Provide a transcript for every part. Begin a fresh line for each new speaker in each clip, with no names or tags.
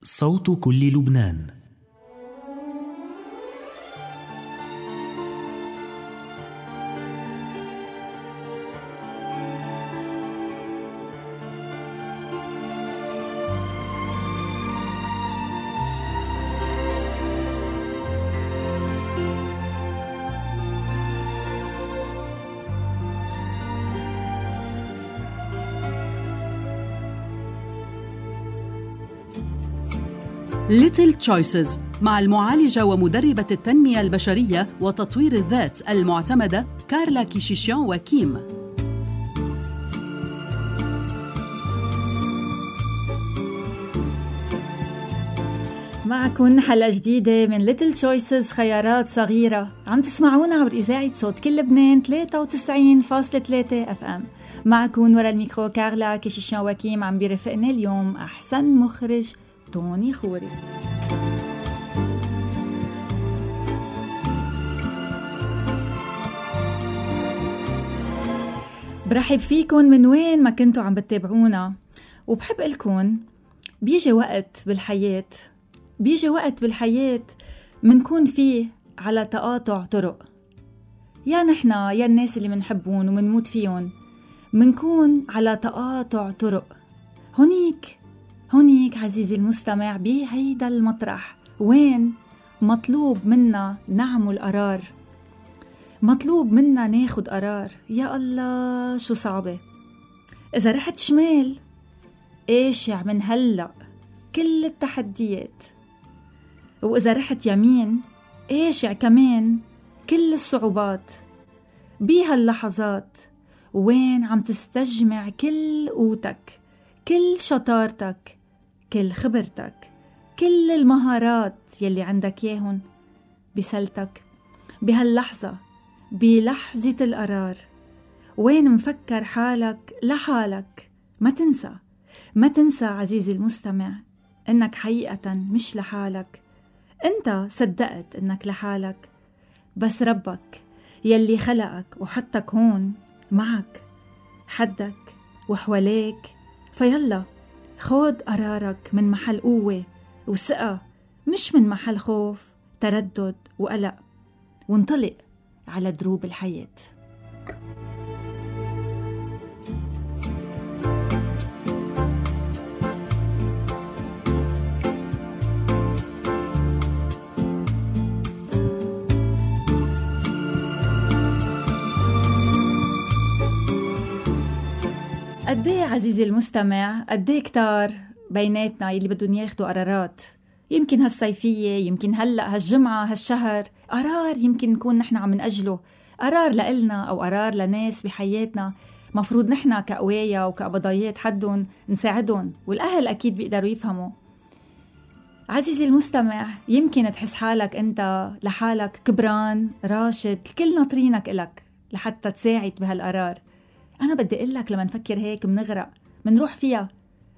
صوت كل لبنان.
Little Choices مع المعالجة ومدربة التنمية البشرية وتطوير الذات المعتمدة كارلا كيشيشيان وكيم.
معكن حلقة جديدة من Little Choices، خيارات صغيرة. عم تسمعونا عبر إذاعة صوت كل لبنان 93.3 FM. معكن ورا الميكرو كارلا كيشيشيان وكيم. عم بيرفقنا اليوم أحسن مخرج توني خوري. برحب فيكن من وين ما كنتوا عم بتتابعونا، وبحب لكم بيجي وقت بالحياة منكون فيه على تقاطع طرق، يا نحنا يا الناس اللي منحبون ومنموت فيهم منكون على تقاطع طرق. هونيك عزيزي المستمع بهيدا المطرح وين مطلوب منا نعمل قرار، مطلوب منا ناخد قرار. يا الله شو صعبة. إذا رحت شمال قاشع من هلأ كل التحديات، وإذا رحت يمين قاشع كمان كل الصعوبات. بهاللحظات وين عم تستجمع كل قوتك، كل شطارتك، كل خبرتك، كل المهارات يلي عندك ياهن بسلتك. بهاللحظة، بلحظة القرار، وين مفكر حالك لحالك. ما تنسى عزيزي المستمع إنك حقيقة مش لحالك. أنت صدقت إنك لحالك، بس ربك يلي خلقك وحطك هون معك، حدك وحواليك. فيلا خود قرارك من محل قوة وثقة، مش من محل خوف، تردد وقلق، وانطلق على دروب الحياة. قديه عزيزي المستمع، قديه كتار بيناتنا يلي بدهم ياخدوا قرارات، يمكن هالصيفية، يمكن هلأ هالجمعة هالشهر. قرار يمكن نكون نحن عم نأجله، قرار لإلنا أو قرار لناس بحياتنا مفروض نحن كقوايا وكقبضايات حدهم نساعدهم، والأهل أكيد بيقدروا يفهموا. عزيزي المستمع، يمكن تحس حالك أنت لحالك كبران راشد، الكل ناطرينك إلك لحتى تساعد بهالقرار. أنا بدي أقلك لما نفكر هيك منغرق، منروح فيها.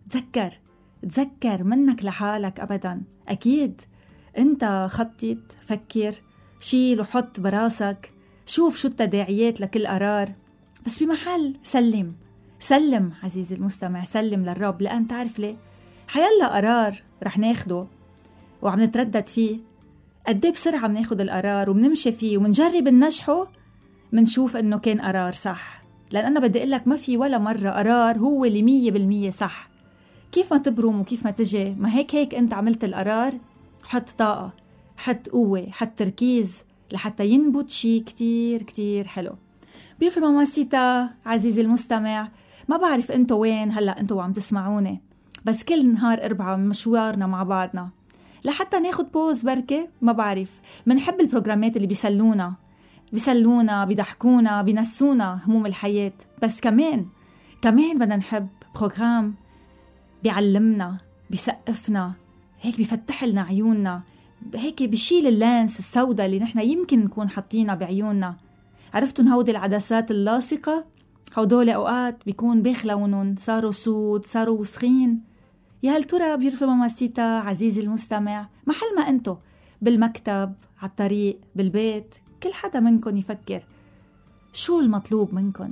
تذكر منك لحالك أبدا. أكيد أنت خطط، فكر، شيل وحط براسك، شوف شو التداعيات لكل قرار، بس بمحل سلم عزيزي المستمع، سلم للرب. لأن تعرف ليه؟ حيلا قرار رح ناخده وعم نتردد فيه، قديه بسرعة بناخد القرار وبنمشي فيه ومنجرب ننجحه، منشوف إنه كان قرار صح. لأن أنا بدي أقولك ما في ولا مرة قرار هو اللي 100% صح. كيف ما تبرم وكيف ما تجي، ما هيك أنت عملت القرار. حط طاقة، حط قوة، حط تركيز لحتى ينبت شي كتير كتير حلو. بيرفو ماماسيتا عزيزي المستمع، ما بعرف أنتوا وين هلأ أنتوا عم تسمعوني، بس كل نهار 4 مشوارنا مع بعضنا لحتى ناخد بوز بركة. ما بعرف، منحب البروجرامات اللي بيسلونا بيضحكونا بينسونا هموم الحياة، بس كمان بدنا نحب بروجرام بيعلمنا، بيسقفنا، هيك بيفتح لنا عيوننا، هيك بيشيل اللانس السوداء اللي نحن يمكن نكون حاطينها بعيوننا. عرفتوا هودي العدسات اللاصقة؟ هودول أوقات بيكون بيخلونن، صاروا سود، صاروا وسخين. يا هل ترى بيرفو ماماسيتا عزيزي المستمع، محل ما أنتو بالمكتب، على الطريق، بالبيت، كل حدا منكن يفكر شو المطلوب منكن.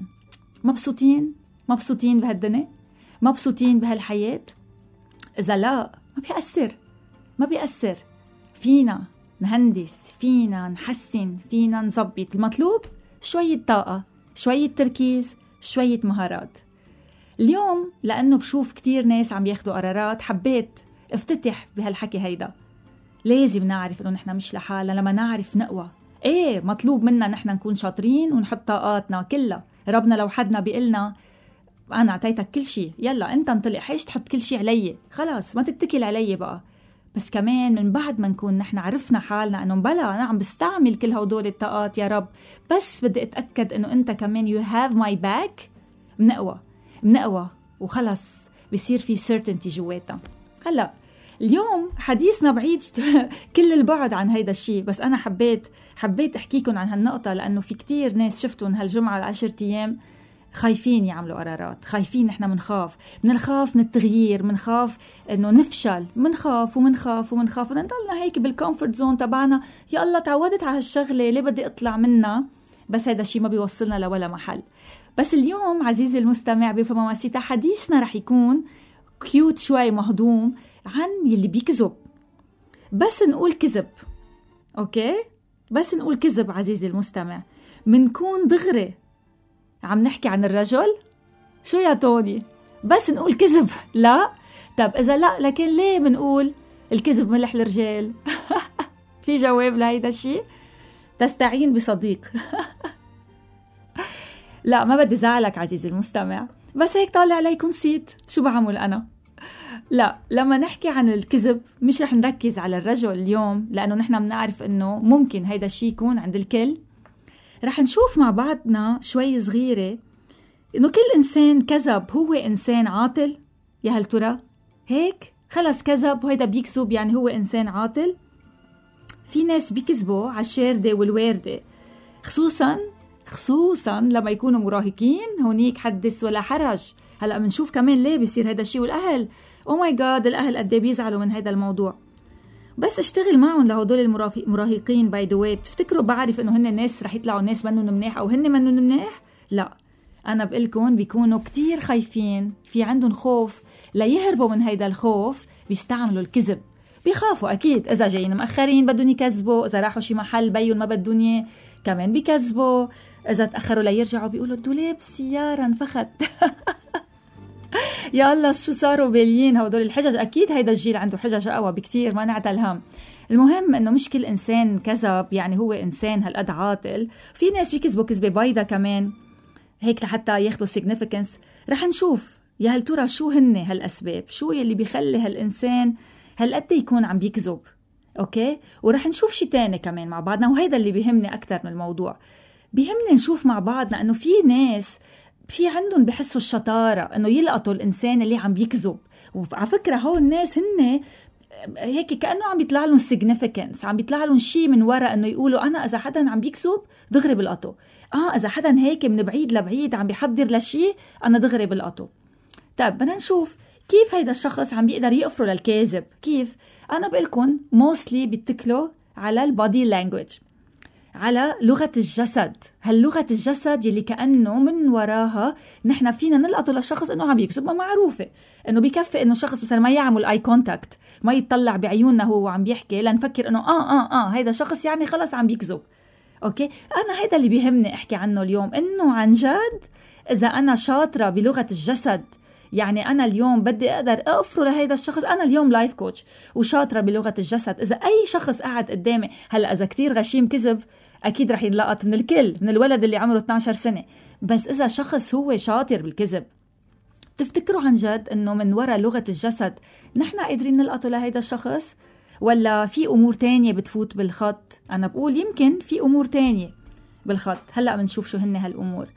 مبسوطين بهالدنيا، مبسوطين بهالحياة. إذا لا ما بيأثر، ما بيأثر. فينا نهندس، فينا نحسن، فينا نظبط. المطلوب شوية طاقة، شوية تركيز، شوية مهارات. اليوم لأنه بشوف كتير ناس عم ياخدوا قرارات، حبيت افتتح بهالحكي هيدا. لازم نعرف إنه نحن مش لحالنا. لما نعرف نقوى، إيه مطلوب منا نحن نكون شاطرين ونحط طاقاتنا كلها. ربنا لو حدنا بيقلنا أنا أعطيتك كل شيء، يلا أنت انطلق، حيش تحط كل شيء علي، خلاص ما تتكل علي بقى. بس كمان من بعد ما نكون نحن عرفنا حالنا إنه بلا أنا عم بستعمل كل هدول الطاقات يا رب، بس بدي أتأكد إنه أنت كمان you have my back، منقوى وخلص بيصير في certainty جواتنا. هلأ اليوم حديثنا بعيد كل البعد عن هيدا الشيء، بس أنا حبيت أحكيكم عن هالنقطة، لأنه في كتير ناس شفتون هالجمعة 10 أيام خايفين يعملوا قرارات، خايفين. نحن منخاف من التغيير، منخاف إنه نفشل، منخاف بدنا نضلنا هيك بالكومفورت زون تبعنا. يا الله تعودت على هالشغلة، ليه بدي أطلع منها؟ بس هيدا الشيء ما بيوصلنا لولا محل. بس اليوم عزيزي المستمع بفماماسيتا حديثنا رح يكون كيوت شوي، مهضوم عن يلي بيكذب. بس نقول كذب، أوكي؟ بس نقول كذب عزيزي المستمع، منكون دغري عم نحكي عن الرجل؟ شو يا توني؟ بس نقول كذب؟ لا؟ طب إذا لا، لكن ليه منقول الكذب ملح الرجال؟ في جواب لهيدا الشيء؟ تستعين بصديق. لا ما بدي زعلك عزيزي المستمع، بس هيك طالع عليكم نسيت شو بعمل أنا. لا، لما نحكي عن الكذب مش رح نركز على الرجل اليوم، لأنه نحن بنعرف إنه ممكن هيدا الشيء يكون عند الكل. رح نشوف مع بعضنا شوي صغيرة إنه كل إنسان كذب هو إنسان عاطل. يا هل ترى هيك؟ خلص كذب وهيدا بيكذب يعني هو إنسان عاطل؟ في ناس بيكذبوا على الشاردة والواردة، خصوصاً لما يكونوا مراهقين. هونيك حدث ولا حرج. هلأ منشوف كمان ليه بيصير هيدا الشيء، والأهل أو ماي جاد الأهل قد ايه بيزعلوا من هيدا الموضوع. بس اشتغل معهم لهدول المراهقين. باي ذا واي، بتفتكروا بعرف انه هن الناس رح يطلعوا ناس منهم منيح او هن منهم منيح؟ لا، انا بقلكن بيكونوا كتير خايفين، في عندهم خوف. ليهربوا من هيدا الخوف بيستعملوا الكذب. بيخافوا اكيد، اذا جايين مأخرين بدهم يكذبوا، اذا راحوا شي محل بيون ما بدهم اياه كمان بيكذبوا، اذا تأخروا ليرجعوا بيقولوا الدولاب سيارة انفخت. يا الله شو صاروا باليين هودول الحجج. أكيد هيدا الجيل عنده حجج أقوى بكتير، ما نعتل هم. المهم إنه مش كل إنسان كذب يعني هو إنسان هالقد عاطل. في ناس بيكذبوا كذبة بايدة كمان هيك لحتى ياخدوا significance. رح نشوف يا هل ترى شو هن هالأسباب، شو يلي بيخلي هالإنسان هالقد يكون عم بيكذب. أوكي، ورح نشوف شي تاني كمان مع بعضنا، وهيدا اللي بيهمني أكتر من الموضوع. بيهمني نشوف مع بعضنا إنه في ناس في عندهم بحسوا الشطارة إنه يلقطوا الإنسان اللي عم بيكذب. وعلى فكرة هول الناس هن هيك كأنه عم بيطلع لهم significance، عم بيطلع لهم شيء من وراء إنه يقولوا أنا إذا حدا عم بيكذب دغري بلقطه. إذا حدا هيك من بعيد لبعيد عم بيحضر لشيء أنا دغري بلقطه. طيب بدنا نشوف كيف هيدا الشخص عم بيقدر يقفره للكاذب. كيف؟ أنا بقولكم mostly بيتكلوا على البادي لانجويج، على لغة الجسد. هاللغة الجسد يلي كأنه من وراها نحن فينا نلقط للشخص إنه عم يكذب. ما معروفة إنه بيكفي إنه شخص مثلا ما يعمل اي كونتاكت، ما يتطلع بعيوننا هو عم بيحكي لنفكر إنه هيدا شخص يعني خلص عم بيكذب. أوكي، أنا هيدا اللي بيهمني أحكي عنه اليوم، إنه عن جد إذا أنا شاطرة بلغة الجسد، يعني أنا اليوم بدي أقدر أقفره لهيدا الشخص. أنا اليوم لايف كوتش وشاطرة بلغة الجسد. إذا أي شخص قاعد قدامي هلأ إذا كتير غشيم كذب أكيد رح ينلقط من الكل، من الولد اللي عمره 12 سنة. بس إذا شخص هو شاطر بالكذب، تفتكروا عن جد إنه من وراء لغة الجسد نحن قادرين نلقطه لهيدا الشخص، ولا في أمور تانية بتفوت بالخط؟ أنا بقول يمكن في أمور تانية بالخط. هلأ بنشوف شو هن هالأمور.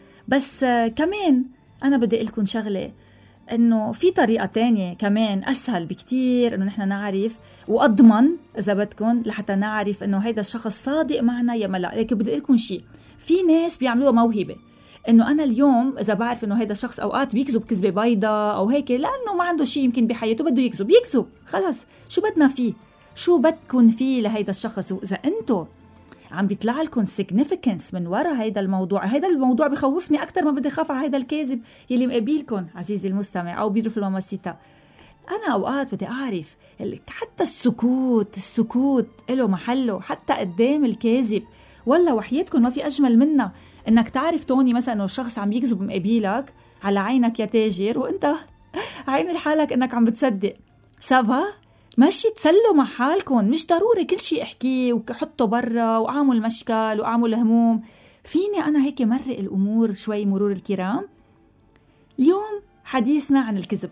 بس كمان أنا بدي أقولكم شغلة، إنه في طريقة تانية كمان أسهل بكتير إنه نحن نعرف وأضمن إذا بدكن لحتى نعرف إنه هيدا الشخص صادق معنا يا ملا. لكن بدي أقولكم شيء، في ناس بيعملوها موهبة، إنه أنا اليوم إذا بعرف إنه هيدا الشخص أوقات بيكذب كذبة بيضة أو هيك لأنه ما عنده شيء يمكن بحياته بده يكذب خلص. شو بدنا فيه؟ شو بدكن فيه لهيدا الشخص؟ وإذا أنتو عم بيطلع لكم significance من وراء هيدا الموضوع بخوفني أكتر ما بدي خاف على هيدا الكاذب يلي مقابلكم عزيزي المستمع أو بيرو في الماماسيتا. أنا أوقات بدي أعرف حتى السكوت له محله، حتى قدام الكاذب. والله وحياتكم ما في أجمل منها إنك تعرف توني مثلا إنه الشخص عم يكذب مقابلك على عينك يا تاجر، وإنت عامل حالك إنك عم بتصدق. سافا ماشي تسلوا مع حالكم، مش ضروري كل شيء احكيه وحطه برا وأعمل مشكل وأعمل هموم. فيني أنا هيك مرق الأمور شوي مرور الكرام. اليوم حديثنا عن الكذب.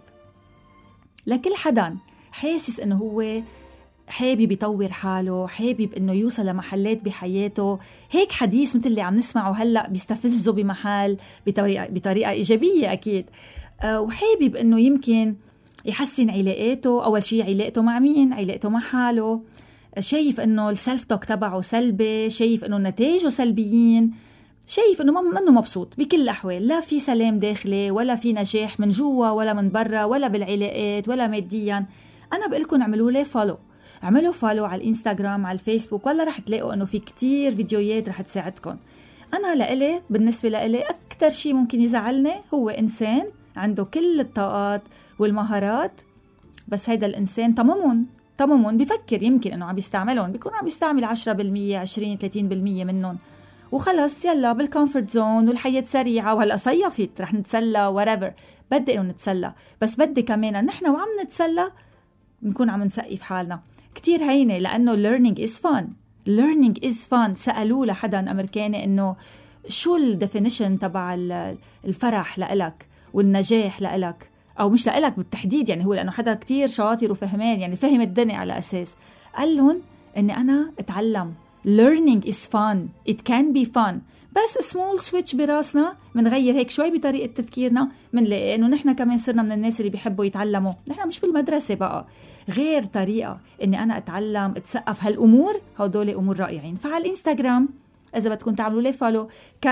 لكل حدا حاسس إنه هو حابب يطور حاله، حابب إنه يوصل لمحلات بحياته، هيك حديث مثل اللي عم نسمعه هلأ بيستفزه بمحل بطريقة إيجابية أكيد، وحابب إنه يمكن يحسن علاقاته. أول شيء علاقته مع مين؟ علاقته مع حاله. شايف إنه السلف توك تبعه سلبي، شايف إنه نتائجه سلبيين، شايف إنه منه مبسوط بكل الأحوال، لا في سلام داخلي ولا في نجاح من جوا ولا من برا ولا بالعلاقات ولا ماديا. أنا بقولكم اعملوا فولو على الإنستغرام على الفيسبوك، ولا رح تلاقوا إنه في كتير فيديوهات رح تساعدكم. أنا بالنسبة لإلي أكتر شيء ممكن يزعلني هو إنسان عنده كل الطاقات والمهارات، بس هيدا الإنسان طممون بفكر يمكن إنه عم بيستعملهم، بيكون عم بيستعمل 10% 20-30% منهم، وخلص يلا بالكومفورت زون والحياة سريعة وهلأ صيفت رح نتسلى whatever. بدي إنه نتسلى، بس بدي كمان نحن وعم نتسلى نكون عم نسقف حالنا. كتير هينة لأنه learning is fun. سألوه لحدا أمريكاني إنه شو الديفينيشن تبع الفرح لإلك والنجاح لإلك، أو مش لإلك بالتحديد، يعني هو لأنه حدا كتير شاطر وفهمان، يعني فهم الدنيا على أساس. قال لهم إني أنا أتعلم. learning is fun, it can be fun. بس small switch براسنا منغير هيك شوي بطريقة تفكيرنا، منلاقي إنه نحن كمان صرنا من الناس اللي بيحبوا يتعلموا. نحن مش بالمدرسة بقى، غير طريقة إني أنا أتعلم أتسقف هالأمور. هدول أمور رائعين. فعلى الإنستغرام إذا بدكم تعملوا لي فولو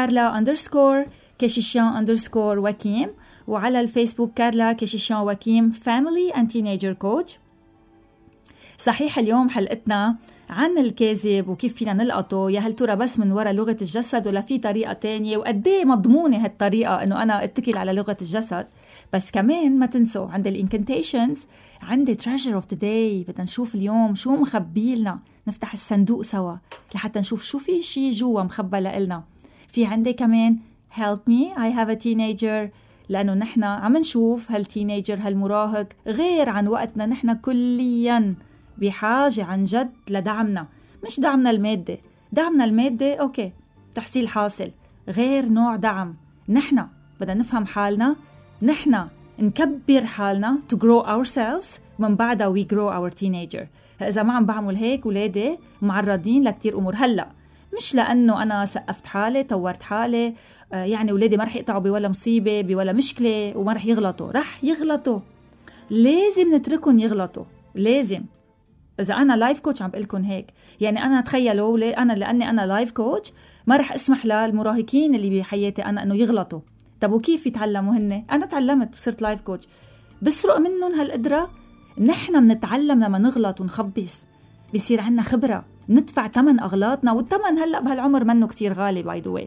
Carla_Keshishian_Wakim، وعلى الفيسبوك كارلا كيشيشيان واكيم Family and Teenager Coach. صحيح اليوم حلقتنا عن الكاذب وكيف فينا نلقطه. يا هل ترى بس من وراء لغة الجسد ولا في طريقة تانية، وقديه مضمونة هالطريقة انه انا اتكل على لغة الجسد. بس كمان ما تنسوا عند الانكنتيشنز عندي treasure of the day. بدنا نشوف اليوم شو مخبيلنا، نفتح الصندوق سوا لحتى نشوف شو في شي جوا مخبى لنا. في عندي كمان help me I have a teenager، لأنه نحن عم نشوف هالتينيجر هالمراهق غير عن وقتنا. نحن كلياً بحاجة عن جد لدعمنا، مش دعمنا المادة أوكي تحصيل حاصل، غير نوع دعم. نحن بدنا نفهم حالنا، نحن نكبر حالنا to grow ourselves، ومن بعدها we grow our teenager. إذا ما عم بعمل هيك ولادي معرضين لكتير أمور. هلأ مش لأنه أنا سقفت حالي طورت حالي يعني ولادي ما رح يقطعوا بولا مصيبة بولا مشكلة وما رح يغلطوا. رح يغلطوا، لازم نتركهم يغلطوا، لازم. إذا أنا لايف كوتش عم بقلكن هيك، يعني أنا تخيلوا لأني أنا لايف كوتش ما رح أسمح للمراهقين اللي بحياتي أنا أنه يغلطوا. طب وكيف يتعلموا هن؟ أنا تعلمت وصرت لايف كوتش، بسرق منهم هالقدرة. نحن منتعلم لما نغلط ونخبص، بيصير عنا خبرة، ندفع تمن أغلاطنا، والتمن هلأ بهالعمر منه كتير غالي by the way.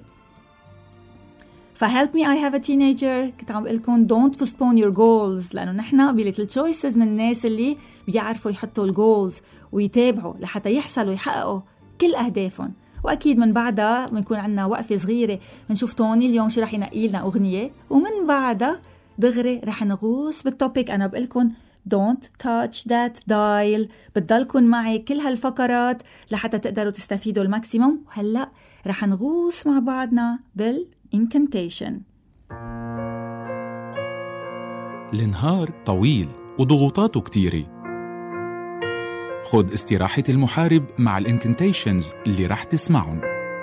فhelp me I have a teenager كنت عم بقلكم don't postpone your goals، لأنه نحن بليتل choices من الناس اللي بيعرفوا يحطوا الجولز ويتابعوا لحتى يحصلوا يحققوا كل أهدافهم. وأكيد من بعدها بنكون عنا وقفة صغيرة بنشوف توني اليوم شو رح ينقي لنا أغنية، ومن بعدها دغري رح نغوص بالتوبيك. أنا بقلكم don't touch that dial، بتضلكن معي كل هالفقرات لحتى تقدروا تستفيدوا الماكسيموم. وهلأ رح نغوص مع بعضنا بالincantation.
النهار طويل وضغوطاته كتيرة. خد استراحة المحارب مع الانكنتيشنز اللي رح تسمعهم.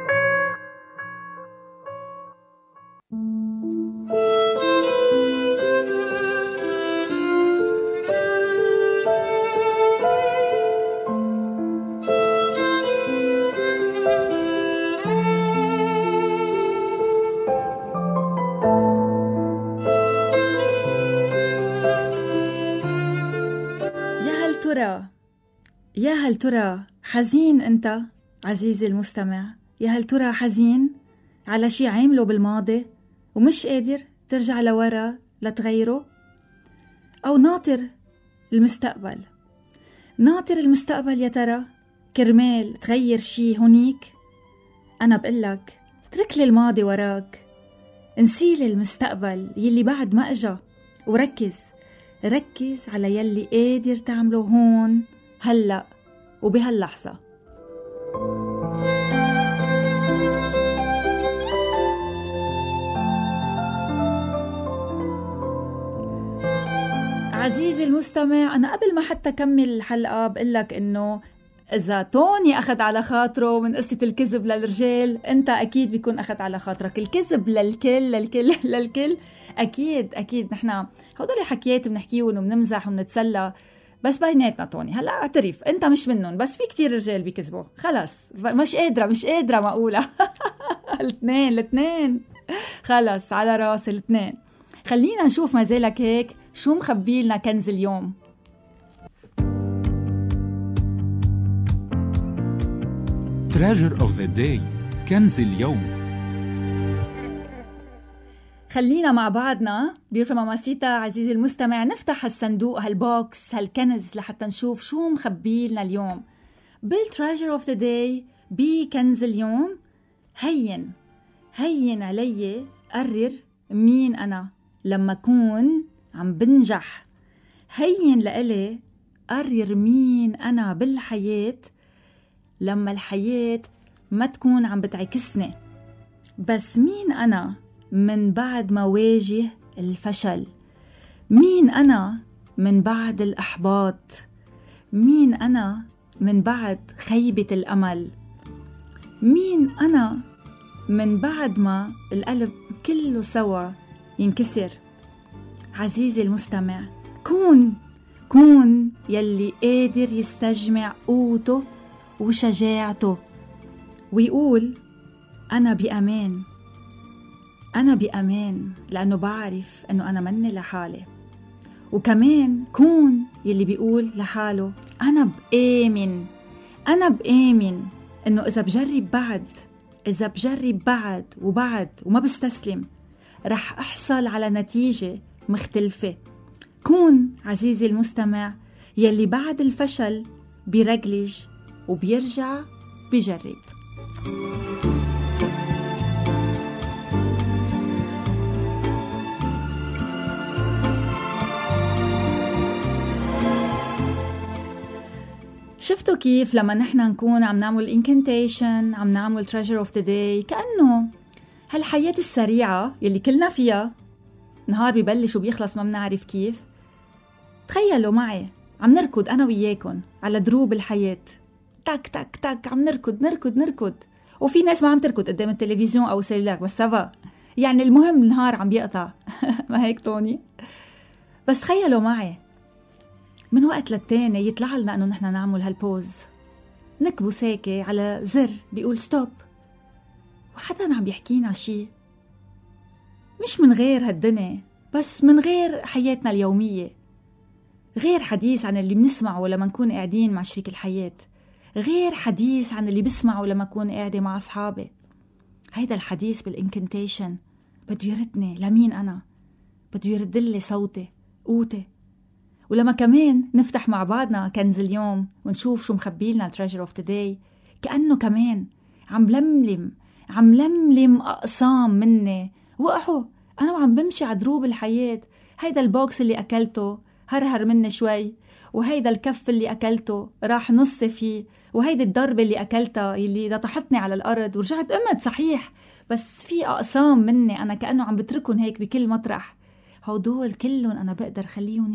يا هل ترى حزين أنت عزيزي المستمع؟ يا هل ترى حزين على شي عامله بالماضي ومش قادر ترجع لورا لتغيره؟ أو ناطر المستقبل. ناطر المستقبل يا ترى كرمال تغير شي هونيك؟ أنا بقلك اترك لي الماضي وراك، نسيل المستقبل يلي بعد ما اجا، وركز على يلي قادر تعمله هون هلأ وبهاللحظة. عزيزي المستمع، أنا قبل ما حتى كمل الحلقة بقلك إنه إذا توني أخذ على خاطره من قصة الكذب للرجال، أنت أكيد بيكون أخذ على خاطرك الكذب للكل. أكيد نحن هدول حكيات بنحكيهم وبنمزح وبنتسلى، بس بيناتنا توني هلأ اعترف أنت مش منهم، بس في كتير رجال بيكذبوا. خلص مش قادرة ما أقولها. الاثنين خلص على راس الاثنين. خلينا نشوف مازالك هيك شو مخبي لنا كنز اليوم.
Treasure of the day، كنز اليوم.
خلينا مع بعضنا بيرفع ماماسيتا عزيزي المستمع نفتح هالصندوق، هالبوكس، هالكنز لحتى نشوف شو مخبي لنا اليوم. بالتريجر اوف ذا داي، بكنز اليوم، هين علي قرر مين أنا لما أكون عم بنجح. هين لإلي قرر مين أنا بالحياة لما الحياة ما تكون عم بتعكسني. بس مين أنا من بعد ما واجه الفشل؟ مين أنا من بعد الإحباط؟ مين أنا من بعد خيبة الأمل؟ مين أنا من بعد ما القلب كله سوا ينكسر؟ عزيزي المستمع، كون يلي قادر يستجمع قوته وشجاعته ويقول أنا بأمان لأنه بعرف أنه أنا مني لحالي. وكمان كون يلي بيقول لحاله أنا بآمن أنه إذا بجرب بعد وما بستسلم رح أحصل على نتيجة مختلفة. كون عزيزي المستمع يلي بعد الفشل بيرجلج وبيرجع بيجرب. شفتوا كيف لما نحن نكون عم نعمل انكنتيشن، عم نعمل تريجر اوف ذا داي، كأنه هالحياة السريعة يلي كلنا فيها، نهار بيبلش وبيخلص ما بنعرف كيف. تخيلوا معي عم نركض أنا وياكن على دروب الحياة، تك تك تك عم نركض، وفي ناس ما عم تركض قدام التلفزيون أو سيلولار، بس سوا يعني المهم النهار عم بيقطع. ما هيك توني؟ بس تخيلوا معي من وقت للتاني يطلع لنا أنه نحن نعمل هالبوز، نكبو ساكي على زر بيقول ستوب، وحدا عم يحكينا شي، مش من غير هالدنيا بس من غير حياتنا اليومية، غير حديث عن اللي بنسمعه لما نكون قاعدين مع شريك الحياة، غير حديث عن اللي بسمعه لما أكون قاعدة مع أصحابي. هيدا الحديث بالإنكنتيشن بده يردني لمين أنا، بده يردلي صوتي قوتي. ولما كمان نفتح مع بعضنا كنز اليوم ونشوف شو مخبيلنا treasure of the day، كأنه كمان عم لملم أقسام مني وقعوا أنا وعم بمشي على دروب الحياة. هيدا البوكس اللي أكلته هرهر مني شوي، وهيدا الكف اللي أكلته راح نص فيه، وهيدا الضربة اللي أكلتها اللي نطحتني على الأرض ورجعت قمت صحيح، بس في أقسام مني أنا كأنه عم بتركن هيك بكل مطرح. هودول كلهم أنا بقدر خليهم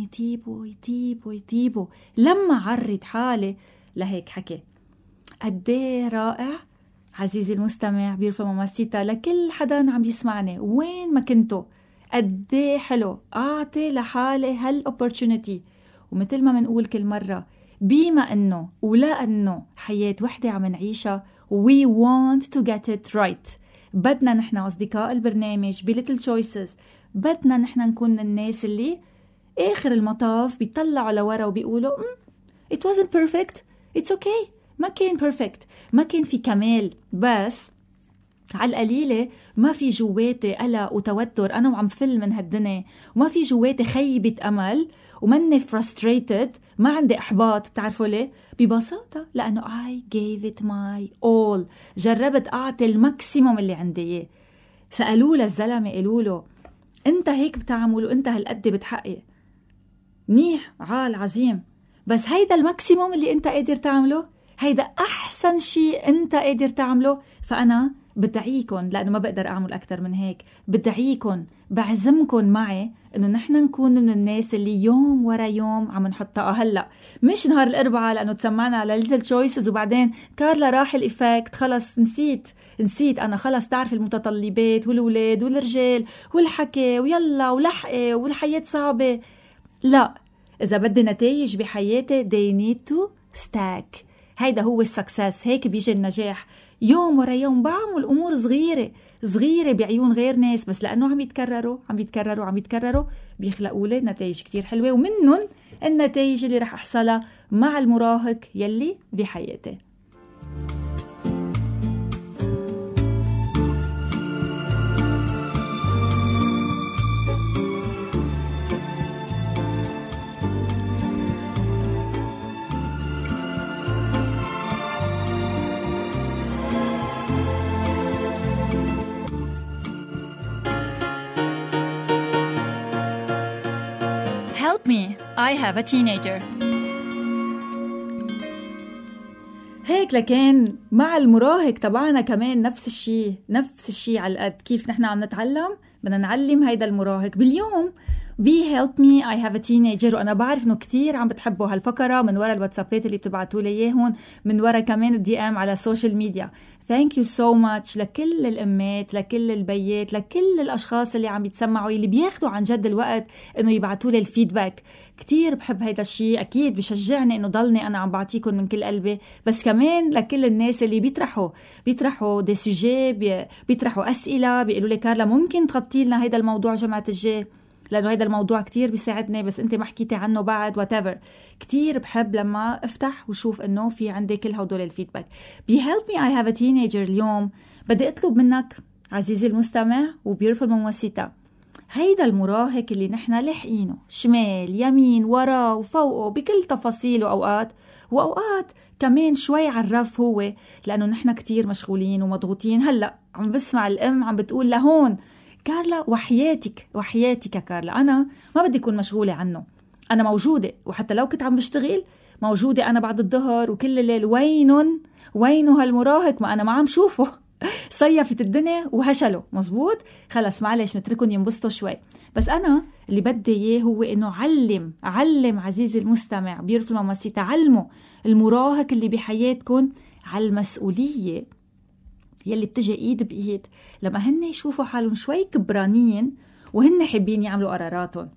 يتيبوا لما عرض حالي لهيك حكي. قديه رائع عزيزي المستمع، بيرفع ماماسيتا لكل حدا عم يسمعني وين ما كنتوا. قديه حلو أعطي لحالي هالopportunity، ومثل ما منقول كل مرة، بما أنه ولا أنه حياة وحدة عم نعيشها، we want to get it right. بدنا نحن أصدقاء البرنامج بليتل تشويسز، بدنا نحن نكون الناس اللي آخر المطاف بيطلعوا لورا وبيقولوا it wasn't perfect, it's okay. ما كان perfect، ما كان في كمال، بس على القليلة ما في جواتي قلق وتوتر أنا وعم فل من هالدنيا، وما في جواتي خيبة أمل، ومني frustrated، ما عندي إحباط. بتعرفوا ليه؟ ببساطة لأنه I gave it my all، جربت أعطي الماكسيموم اللي عندي إياه. سألوه للزلمة، قالوا له أنت هيك بتعمل وأنت هالقد بتحقق، منيح، عال، عظيم، بس هيدا الماكسيموم اللي أنت قادر تعمله، هيدا أحسن شيء أنت قادر تعمله، فأنا بدعيكن، لأنه ما بقدر أعمل أكتر من هيك، بدعيكن، بعزمكن معي إنه نحن نكون من الناس اللي يوم ورا يوم عم نحطها. هلأ مش نهار الأربعاء لأنه تسمعنا على Little Choices وبعدين كارلا راح الإفكت، خلص نسيت أنا، خلص تعرف المتطلبات والولاد والرجال والحكي ويلا ولحقي والحياة صعبة. لا، إذا بدي نتائج بحياتي they need to stack. هيدا هو السكسس، هيك بيجي النجاح. يوم ورا يوم بعمل أمور صغيرة بعيون غير ناس، بس لأنه عم يتكرروا بيخلقوا لي نتائج كتير حلوة، ومنهم النتائج اللي رح أحصلها مع المراهق يلي بحياتي. Help me, I have a teenager. هيك لكن مع المراهق تبعنا كمان نفس الشيء على القد. كيف نحن عم نتعلم؟ بدنا نعلم هيدا المراهق باليوم. Help me, I have a teenager. وأنا بعرف إنه كتير عم بتحبوا هالفقرة من وراء الواتسابات اللي بتبعتوا لي إياهم، من وراء كمان الدي ام على السوشيال ميديا. Thank you so much لكل الأمات، لكل البيات، لكل الأشخاص اللي عم يتسمعوا، اللي بياخدوا عن جد الوقت إنه يبعتوا لي الفيدباك. كتير بحب هيدا الشيء، أكيد بشجعني إنه ضلني أنا عم بعطيكم من كل قلبي، بس كمان لكل الناس اللي بيطرحوا دي سوجي، بيطرحوا أسئلة، بيقولوا لي كارلا ممكن تغطي لنا هيدا الموضوع جمعة الجاي، لأنه هيدا الموضوع كتير بيساعدني، بس أنت ما حكيتي عنه بعد whatever. كتير بحب لما أفتح وشوف إنه في عندي كل هدول الفيدباك. Help me, I have a teenager. اليوم بدي أطلب منك عزيزي المستمع وبيرفل مموسيتا، هيدا المراهق اللي نحن لحقينه شمال يمين وراه وفوقه بكل تفاصيله، وأوقات كمان شوي عرف هو، لأنه نحن كتير مشغولين ومضغوطين. هلأ عم بسمع الأم عم بتقول لهون كارلا وحياتك يا كارلا، أنا ما بدي أكون مشغولة عنه، أنا موجودة، وحتى لو كنت عم بشتغل موجودة أنا بعد الظهر وكل الليل. وينه هالمراهق؟ ما أنا ما عم شوفه. صيفت الدنيا وهشله، مزبوط، خلص معلش نتركهم ينبسطوا شوي. بس أنا اللي بدي إياه هو إنه علم عزيزي المستمع بيرفل مماسيتا، علموا المراهق اللي بحياتكم على المسؤولية يلي بتجي ايد بايد لما هن يشوفوا حالهم شوي كبرانين وهن حابين يعملوا قراراتهم.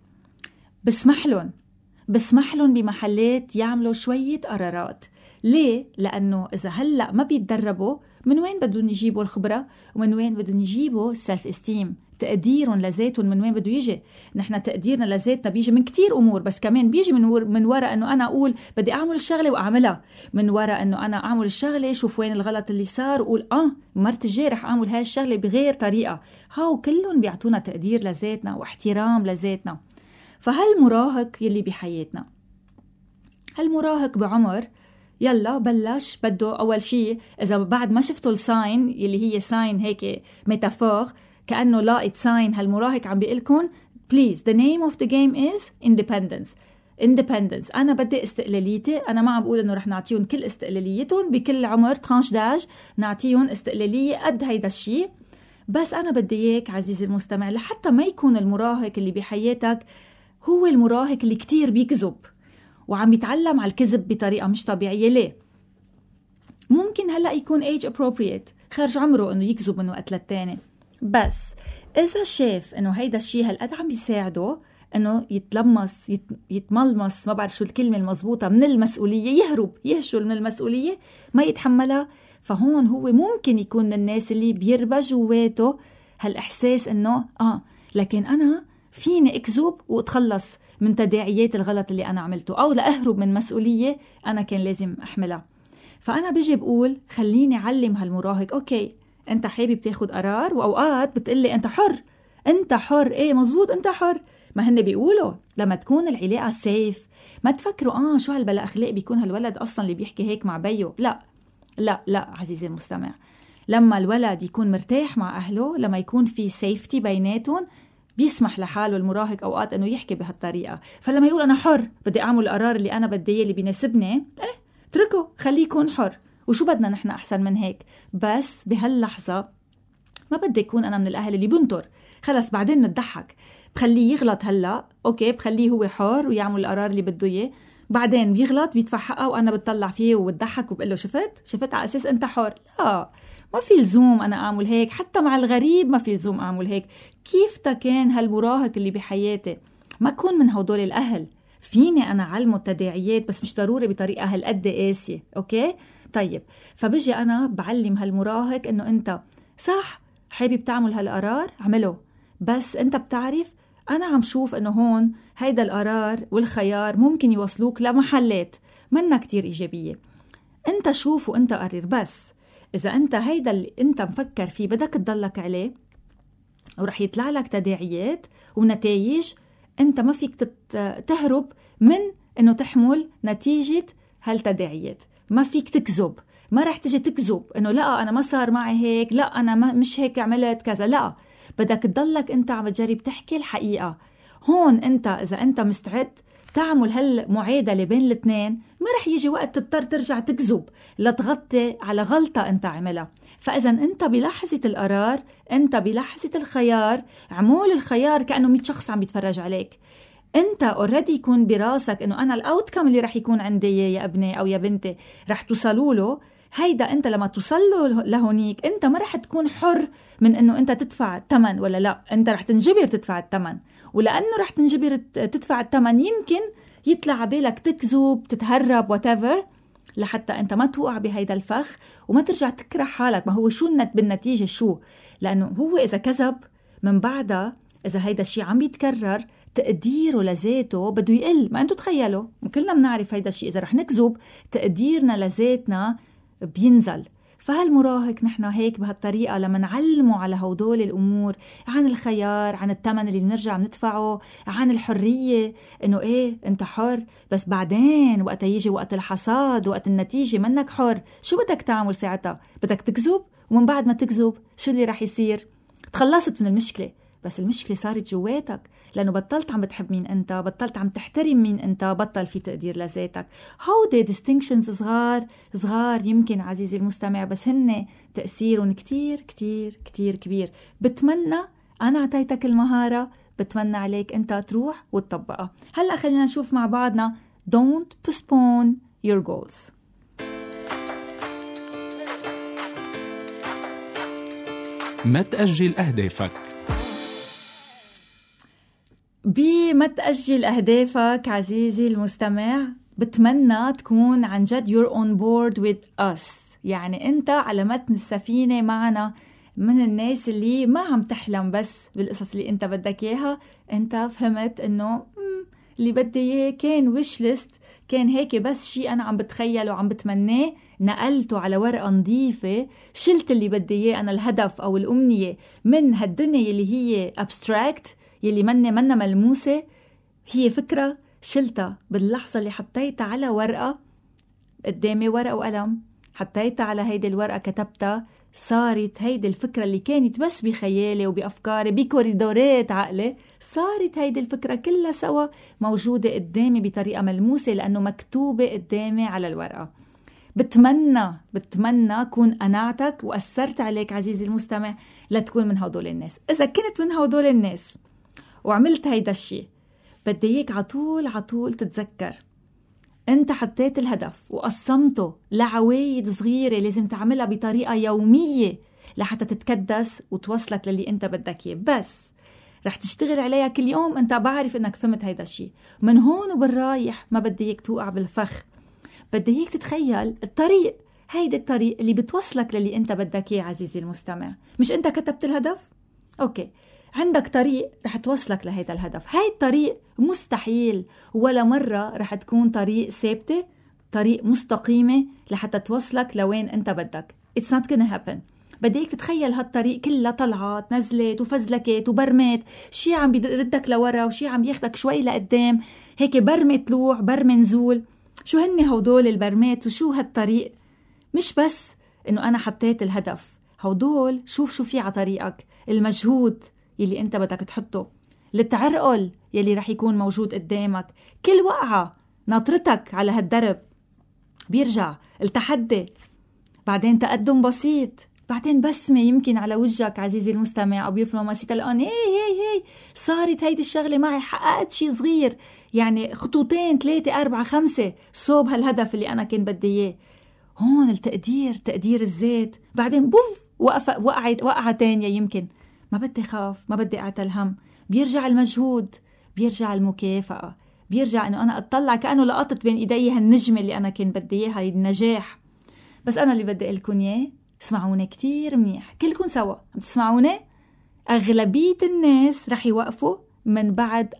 بسمح لهم بمحلات يعملوا شوية قرارات. ليه؟ لأنه إذا هلأ ما بيتدربوا، من وين بدهم يجيبوا الخبرة؟ ومن وين بدهم يجيبوا السلف استيم؟ تقديرهم لذاتهم من وين بده يجي؟ نحن تقديرنا لذاتنا بيجي من كتير أمور، بس كمان بيجي من وراء أنه أنا أقول بدي أعمل الشغلة وأعملها، من وراء أنه أنا أعمل الشغلة شوف وين الغلط اللي صار وقول مرت الجاي رح أعمل هاي الشغلة بغير طريقة. هاو كلهم بيعطونا تقدير لذاتنا واحترام لذاتنا. فهالمراهق يلي بحياتنا، هالمراهق بعمر يلا بلش بده أول شيء، إذا بعد ما شفتوا الساين يلي هي ساين هيك ميتافور كأنه لاقت ساين، هالمراهق عم بيقلكن please the name of the game is independence. أنا بدي استقلاليتي. أنا ما عم بقول إنه رح نعطيهم كل استقلاليتهم بكل عمر، ترانش داج نعطيهم استقلالية قد هيدا الشيء، بس أنا بدي إياك عزيزي المستمع لحتى ما يكون المراهق اللي بحياتك هو المراهق اللي كتير بيكذب وعم يتعلم على الكذب بطريقة مش طبيعية. ليه؟ ممكن هلأ يكون age appropriate، خارج عمره إنه يكذب من وقت للتاني، بس إذا شاف إنه هيدا الشيء هالقد عم بيساعده إنه يتملمس، ما بعرف شو الكلمة المضبوطة، من المسؤولية، يهشل من المسؤولية، ما يتحملها، فهون هو ممكن يكون من الناس اللي بيربى جواته هالإحساس إنه لكن أنا فيني أكذب وأتخلص من تداعيات الغلط اللي أنا عملته، أو لأهرب من مسؤولية أنا كان لازم أحملها. فأنا بيجي بقول خليني أعلم هالمراهق، أوكي انت حابب تاخد قرار، واوقات بتقلي انت حر. انت حر، ايه مزبوط، انت حر. ما هن بيقولوا لما تكون العلاقة سيف ما تفكروا شو هالبلا اخلاق بيكون هالولد اصلا اللي بيحكي هيك مع بيو. لا لا لا عزيزي المستمع، لما الولد يكون مرتاح مع اهله، لما يكون في سيفتي بيناتهم، بيسمح لحاله المراهق اوقات انه يحكي بهالطريقه. فلما يقول انا حر، بدي اعمل القرار اللي انا بدي اياه اللي بيناسبني، اتركه، خليه يكون حر. وشو بدنا نحن احسن من هيك؟ بس بهاللحظه ما بدي يكون انا من الاهل اللي بنطر. خلص بعدين نضحك، بخليه يغلط هلا، اوكي، بخليه هو حر ويعمل القرار اللي بده اياه، بعدين بيغلط بيدفع حقه وانا بتطلع فيه وبضحك وبقول له شفت على اساس انت حر. لا، ما في لزوم انا اعمل هيك، حتى مع الغريب ما في لزوم اعمل هيك. كيف كان هالمراهق اللي بحياتي ما كون من هدول الاهل، فيني انا علمه التداعيات، بس مش ضروري بطريقه هالقد قاسيه. اوكي طيب، فبجي انا بعلم هالمراهق انه انت صح حابب تعمل هالقرار، اعمله، بس انت بتعرف أنا عم شوف إنه هون هيدا القرار والخيار ممكن يوصلوك لمحلات منا كتير إيجابية. أنت شوف وأنت قرر، بس إذا أنت هيدا اللي أنت مفكر فيه بدك تضلك عليه ورح يطلع لك تداعيات ونتائج، أنت ما فيك تهرب من إنه تحمل نتيجة هالتداعيات. ما فيك تكذب، ما رح تجي تكذب إنه لا أنا ما صار معي هيك، لا أنا مش هيك عملت كذا، لا، بدك تضلك انت عم تجرب تحكي الحقيقة. هون انت اذا انت مستعد تعمل هالمعادلة بين الاثنين، ما رح يجي وقت تضطر ترجع تكذب لتغطي على غلطة انت عملها. فاذا انت بلحظة القرار، انت بلحظة الخيار، عمول الخيار كأنه 100 شخص عم بيتفرج عليك. انت اوريدي يكون براسك انه انا الاوتكم اللي رح يكون عندي يا ابني او يا بنتي رح توصلوا له. هيدا انت لما توصل لهونيك انت ما رح تكون حر من انه انت تدفع الثمن ولا لا، انت رح تنجبر تدفع الثمن. ولانه رح تنجبر تدفع الثمن يمكن يطلع عبالك تكذب، تتهرب، whatever، لحتى انت ما توقع بهيدا الفخ وما ترجع تكره حالك. ما هو شو بالنتيجة شو؟ لانه هو اذا كذب من بعدها، اذا هيدا الشيء عم بيتكرر، تقديره لذاته بده يقل. ما انتو تخيلوا، كلنا بنعرف هيدا الشيء، اذا رح نكذب تقديرنا لذاتنا بينزل. فهالمراهق نحن هيك بهالطريقة لما نعلمه على هدول الأمور، عن الخيار، عن الثمن اللي بنرجع ندفعه، عن الحرية، إنه إيه أنت حر، بس بعدين وقت يجي وقت الحصاد وقت النتيجة منك حر. شو بدك تعمل ساعتها؟ بدك تكذب، ومن بعد ما تكذب شو اللي رح يصير؟ تخلصت من المشكلة، بس المشكلة صارت جواتك، لأنه بطلت عم بتحب مين أنت، بطلت عم تحترم مين أنت، بطل في تقدير لذاتك. هودي distinctions صغار يمكن عزيزي المستمع، بس هن تأثيرهم كتير كتير كتير كبير. بتمنى أنا أعطيتك المهارة، بتمنى عليك أنت تروح وتطبقها. هلأ خلينا نشوف مع بعضنا Don't postpone your goals.
ما تأجل أهدافك.
بما تأجل أهدافك عزيزي المستمع، بتمنى تكون عن جد you're on board with us، يعني أنت على متن السفينة معنا، من الناس اللي ما عم تحلم بس بالقصص اللي أنت بدك إياها. أنت فهمت أنه اللي بدي إياه كان wish list، كان هيك بس شيء أنا عم بتخيله وعم بتمناه، نقلته على ورقة نظيفة، شلت اللي بدي إياه أنا، الهدف أو الأمنية من هالدنيا اللي هي abstract، يلي منا ملموسة، هي فكرة شلتها باللحظة اللي حطيتها على ورقة قدامي، ورقة وقلم، حطيتها على هيدي الورقة، كتبتها، صارت هيدي الفكرة اللي كانت بس بخيالي وبأفكاري بكوريدورات عقلي، صارت هيدي الفكرة كلها سوا موجودة قدامي بطريقة ملموسة لأنه مكتوبة قدامي على الورقة. بتمنى كون قنعتك وأثرت عليك عزيزي المستمع لتكون من هدول الناس. إذا كنت من هدول الناس وعملت هيدا الشيء، بدي اياك عطول تتذكر انت حطيت الهدف وقسمته لعوايد صغيرة لازم تعملها بطريقة يومية لحتى تتكدس وتوصلك للي انت بدك اياه. بس رح تشتغل عليها كل يوم، انت بعرف انك فهمت هيدا الشيء. من هون وبالرايح ما بدي اياك توقع بالفخ، بدي اياك تتخيل الطريق، هيدا الطريق اللي بتوصلك للي انت بدك اياه عزيزي المستمع. مش انت كتبت الهدف؟ اوكي، عندك طريق رح توصلك لهيدا الهدف. هاي الطريق مستحيل ولا مرة رح تكون طريق ثابتة، طريق مستقيمة لحتى توصلك لوين انت بدك. It's not gonna happen. بديك تتخيل هالطريق كلها طلعات نزلت وفزلكت وبرمت، شي عم بيردك لورا وشي عم بياخدك شوي لقدام، هيك برمة طلوع برمة نزول. شو هني هودول البرمات وشو هالطريق؟ مش بس إنه أنا حطيت الهدف، هودول شوف شو في على طريقك، المجهود يلي أنت بدك تحطه، التعرقل يلي رح يكون موجود قدامك، كل وقعة ناطرتك على هالدرب، بيرجع التحدي، بعدين تقدم بسيط، بعدين بسمة يمكن على وجهك عزيزي المستمع، أو بيفهم مسيطة الآن هي صارت هيدي الشغلة معي، حققت شي صغير، يعني خطوتين 3 4 5 صوب هالهدف اللي أنا كنت بدي إياه. هون التقدير، تقدير الذات، بعدين بوف وقعة تانية يمكن. ما بدي خاف، ما بدي أعتل هم، بيرجع المجهود، بيرجع المكافأة، بيرجع إنه أنا أطلع كأنه لقطت بين إيدي هالنجمة اللي أنا كنت بدي إياها، النجاح. بس أنا اللي بدي أقلكن إياه، اسمعوني كتير منيح، كلكن سوا عم تسمعوني. أغلبية الناس رح يوقفوا من بعد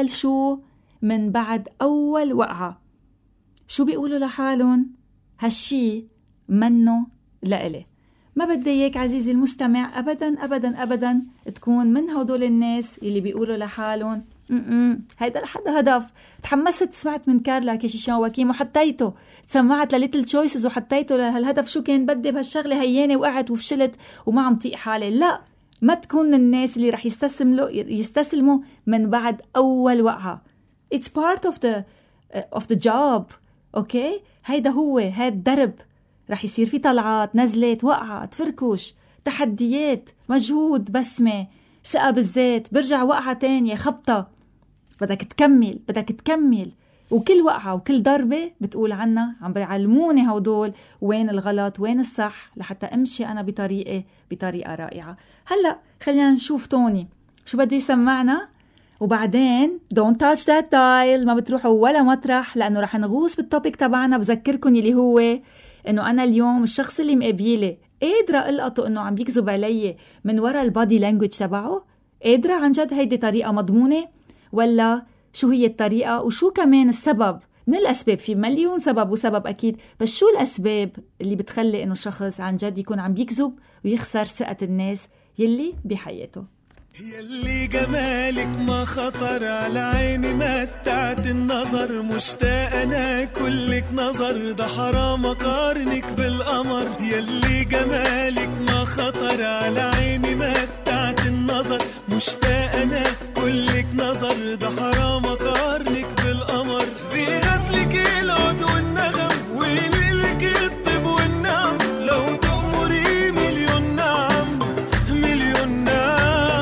أول وقعة. شو بيقولوا لحالهم؟ هالشي منه لإلي. ما بدي إياك عزيزي المستمع أبداً أبداً أبداً تكون من هدول الناس اللي بيقولوا لحالهم هيدا لحدا هدف. تحمست، سمعت من كارلا كيشيشيان واكيم وحطيته، تسمعت لليتل تشويسز وحطيته لهالهدف، شو كان بدي بهالشغلة هيانة، وقعت وفشلت وما عم طيق حالي. لا، ما تكون الناس اللي رح يستسلموا من بعد أول وقعة. It's part of the job. أوكي، هيدا هو، هيدا الدرب، رح يصير في طلعات نزلت وقعات فركوش، تحديات، مجهود، بسمة، ثقة بالذات، برجع وقعة تانية، خبطة، بدك تكمل. وكل وقعة وكل ضربة بتقول عنها عم بيعلموني هودول وين الغلط وين الصح، لحتى امشي انا بطريقة رائعة. هلأ خلينا نشوف توني شو بده يسمعنا، وبعدين don't touch that dial، ما بتروحوا ولا مطرح، لأنه رح نغوص بالتوبيك تبعنا. بذكركن اللي هو إنه أنا اليوم الشخص اللي مقابيلي قادرة ألقطه إنه عم بيكذب علي من وراء البادي لانجويج تبعه. قادرة عن جد هيدي طريقة مضمونة ولا شو هي الطريقة، وشو كمان السبب من الأسباب؟ في مليون سبب أكيد، بس شو الأسباب اللي بتخلي إنه الشخص عن جد يكون عم بيكذب ويخسر ثقة الناس يلي بحياته؟
يلي جمالك ما خطر على عيني، متعت النظر، مشتاق انا كلك نظر، ده حرام اقارنك بالقمر. يلي جمالك ما خطر على عيني، متعت النظر، مشتاق انا كلك نظر، ده حرام اقارنك بالقمر. بغسلك العود والنغم وليلك الطب والنعم، لو تأمري مليون نعم مليون نعم.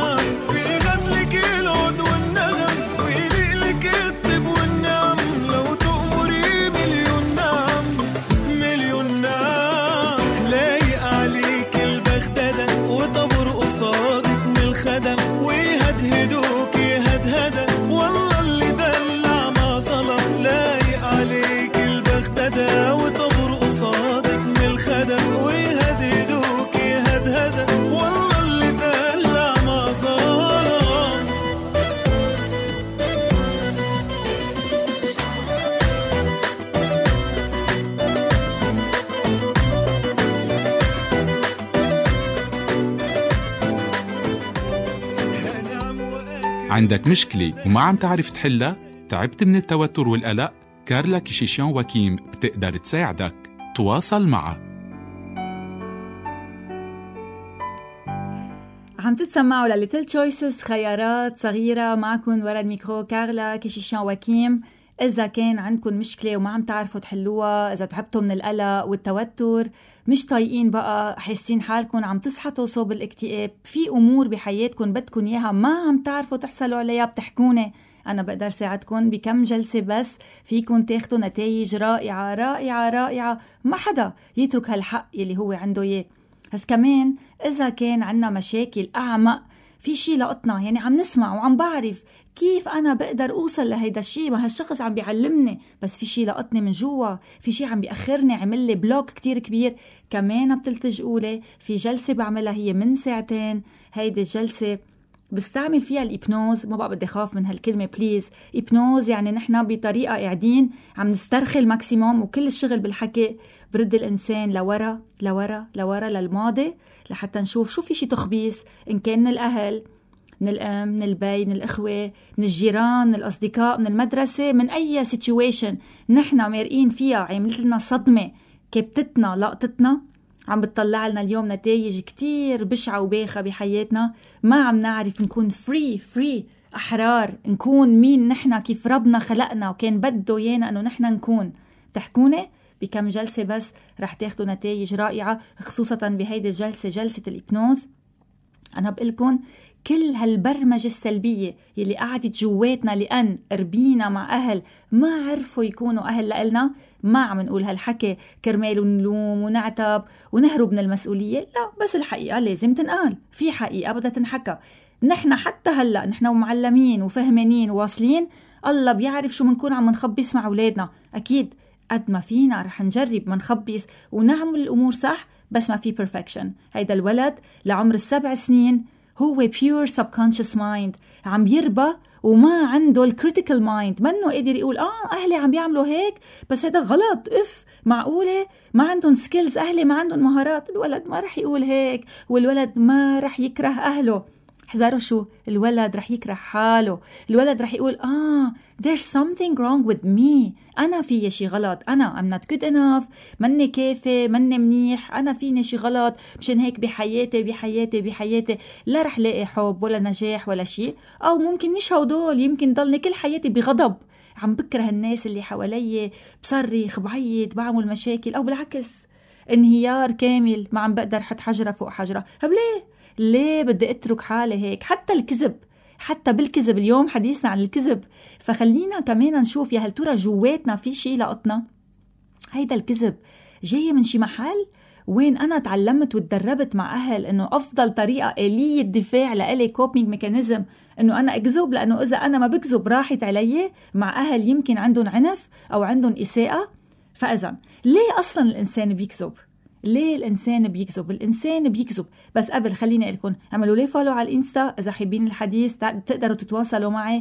صادق من الخدم ويهدهدوك يهدهد، والله اللي دلع ما ظلم، لايق عليك البغدادة وطبر قصادك من الخدم ويهدهدوك يهدهد، والله اللي دلع ما ظلم.
عندك مشكلة وما عم تعرف تحلها؟ تعبت من التوتر والقلق؟ كارلا كيشيشيان واكيم بتقدر تساعدك. تواصل معها.
عم تتسمعوا لليتل تشويسز، خيارات صغيرة، معكم ورا الميكرو كارلا كيشيشيان واكيم. إذا كان عندكم مشكلة وما عم تعرفوا تحلوها، إذا تعبتوا من القلق والتوتر، مش طايقين بقى، حاسين حالكم عم تصحطوا صوب الاكتئاب، في أمور بحياتكم بدكم إياها ما عم تعرفوا تحصلوا عليها، بتحكوني، أنا بقدر ساعدكم بكم جلسة بس فيكم تاخدوا نتائج رائعة رائعة رائعة. ما حدا يترك هالحق يلي هو عنده إياه. بس كمان إذا كان عنا مشاكل أعمق، في شي لقطنا، يعني عم نسمع وعم بعرف كيف أنا بقدر أوصل لهيدا الشي، ما هالشخص عم بيعلمني، بس في شي لقطني من جوا، في شي عم بيأخرني، عمل لي بلوك كتير كبير، كمان بتلتجئوا لي في جلسة بعملها هي من 2 ساعة. هيدي الجلسة بستعمل فيها الإبنوز. ما بقى بدي خاف من هالكلمة بليز. إبنوز يعني نحن بطريقة قاعدين عم نسترخي الماكسيموم، وكل الشغل بالحكي برد الإنسان لورا لورا لورا للماضي لحتى نشوف شو في شي تخبيص، إن كان من الأهل، من الأم، من البي، من الإخوة، من الجيران، من الأصدقاء، من المدرسة، من أي سيتويشن نحن مارقين فيها عملت لنا صدمة، كبتتنا، لقطتنا، عم بتطلع لنا اليوم نتائج كتير بشعة وباخة بحياتنا. ما عم نعرف نكون فري أحرار، نكون مين نحن، كيف ربنا خلقنا وكان بده يانا أنه نحن نكون. تحكوني بكم جلسة بس رح تاخدوا نتائج رائعة، خصوصا بهيدي الجلسة، جلسة الإبنوز. أنا بقلكن كل هالبرمجة السلبية يلي قعدت جواتنا لأن ربينا مع أهل ما عرفوا يكونوا أهل لإلنا، ما عم نقول هالحكي كرمال نلوم ونعتب ونهرب من المسؤولية، لا، بس الحقيقة لازم تنقال، في حقيقة بدها تنحكى. نحن حتى هلأ نحن معلمين وفهمانين وواصلين، الله بيعرف شو منكون عم نخبص مع أولادنا. أكيد قد ما فينا رح نجرب ما نخبص ونعمل الأمور صح، بس ما في perfection. هيدا الولد لعمر 7 سنين هو pure subconscious mind، عم بيربى وما عنده الكريتيكال مايند، منه قادر يقول أهلي عم بيعملوا هيك بس هذا غلط، معقولة ما عندهم سكيلز، أهلي ما عندهم مهارات. الولد ما رح يقول هيك، والولد ما رح يكره أهله. احذروا شو الولد رح يكره حاله. الولد رح يقول there's something wrong with me، أنا فيي شي غلط، أنا I'm not good enough، مني كافي، مني منيح، أنا فيني شي غلط، مشان هيك بحياتي لا رح لاقي حب ولا نجاح ولا شي. أو ممكن مش هودول، يمكن ضلني كل حياتي بغضب، عم بكره الناس اللي حوالي، بصرخ، بعيط، بعمل مشاكل، أو بالعكس انهيار كامل، ما عم بقدر حط حجرة فوق حجرة. طب ليه بدي اترك حالي هيك؟ حتى بالكذب اليوم حديثنا عن الكذب، فخلينا كمان نشوف يا هل ترى جواتنا في شيء لقطنا. هيدا الكذب جاي من شي محل وين أنا تعلمت وتدربت مع أهل إنه أفضل طريقة آلية دفاع لإلي كوبينج ميكانيزم إنه أنا أكذب، لأنه إذا أنا ما بكذب راحت علي. مع أهل يمكن عندهم عنف أو عندهم إساءة. فإذن ليه أصلا الإنسان بيكذب؟ ليه الإنسان بيكذب؟ الإنسان بيكذب. بس قبل خليني أقول لكم اعملوا لي فولو على الإنستا إذا حابين الحديث، تقدروا تتواصلوا معي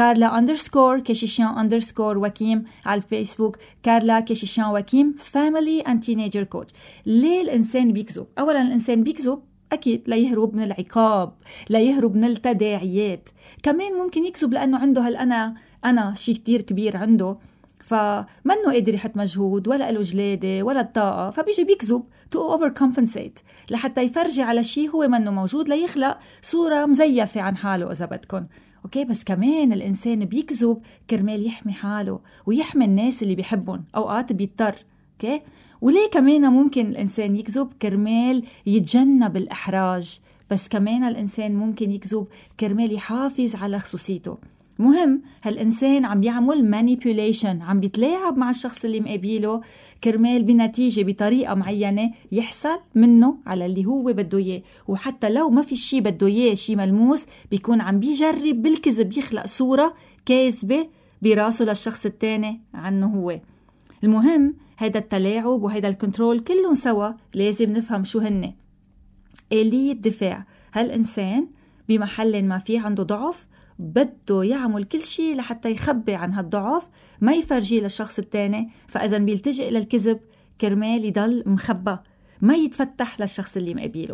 Carla_Keshishian_Wakim على الفيسبوك، Carla Keshishian Wakim Family and Teenager Coach. ليه الإنسان بيكذب؟ أولا الإنسان بيكذب أكيد لا يهرب من العقاب، لا يهرب من التداعيات. كمان ممكن يكذب لأنه عنده أنا شيء كتير كبير عنده، فمنه قادر يحط مجهود ولا له جلادة ولا الطاقة، فبيجي بيكذب to overcompensate لحتى يفرجي على شيء هو منه موجود، ليخلق صورة مزيفة عن حاله إذا بدكن. أوكي، بس كمان الإنسان بيكذب كرمال يحمي حاله ويحمي الناس اللي بيحبهم، أوقات بيضطر. أوكي، وليه كمان ممكن الإنسان يكذب؟ كرمال يتجنب الإحراج. بس كمان الإنسان ممكن يكذب كرمال يحافظ على خصوصيته. مهم هالإنسان عم بيعمل manipulation، عم بيتلاعب مع الشخص اللي مقابله كرمال بنتيجة بطريقة معينة يحصل منه على اللي هو بده إياه. وحتى لو ما في شي بده إياه، شي ملموس، بيكون عم بيجرب بالكذب يخلق صورة كاذبة براسه للشخص التاني عنه هو. المهم هيدا التلاعب وهيدا الكنترول كلهم سوا لازم نفهم شو هن آلية دفاع. هالإنسان بمحل ما فيه عنده ضعف بده يعمل كل شيء لحتى يخبي عن هالضعف، ما يفرجيه للشخص التاني، فإذا بيلتجئ للكذب كرمال يضل مخبى، ما يتفتح للشخص اللي مقابله.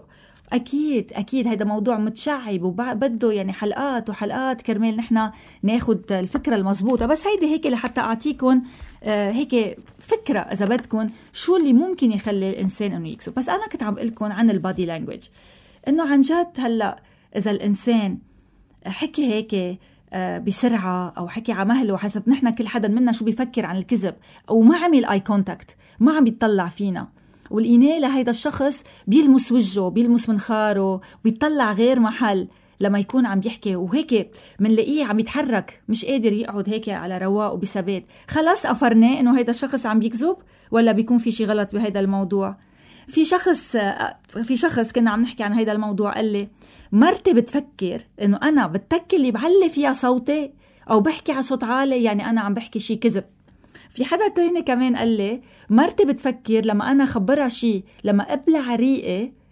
أكيد هيدا موضوع متشعب وبده يعني حلقات وحلقات كرمال نحنا ناخد الفكرة المضبوطة. بس هيدي هيك لحتى أعطيكم هيك فكرة إذا بدكم شو اللي ممكن يخلي الإنسان إنه يكذب. بس أنا كنت عم بقلكم عن البادي لانجويج، إنه عن جد هلأ إذا الإنسان حكي هيك بسرعة أو حكي على مهله، حسب نحنا كل حدا منا شو بيفكر عن الكذب، أو ما عمل آي كونتاكت، ما عم بيطلع فينا، والإناء لهيدا الشخص بيلمس وجهه، بيلمس منخاره، بيطلع غير محل لما يكون عم يحكي، وهيك منلاقيه عم يتحرك، مش قادر يقعد هيك على رواق وبثبات. خلاص أفرناه إنه هيدا الشخص عم يكذب، ولا بيكون في شي غلط بهيدا الموضوع؟ في شخص كنا عم نحكي عن هيدا الموضوع قال لي مرتي بتفكر إنه أنا بتكل اللي بعلي فيها صوتي أو بحكي على صوت عالي يعني أنا عم بحكي شي كذب. في حدا تاني كمان قال لي مرتي بتفكر لما أنا خبرها شي، لما أبلع ريقي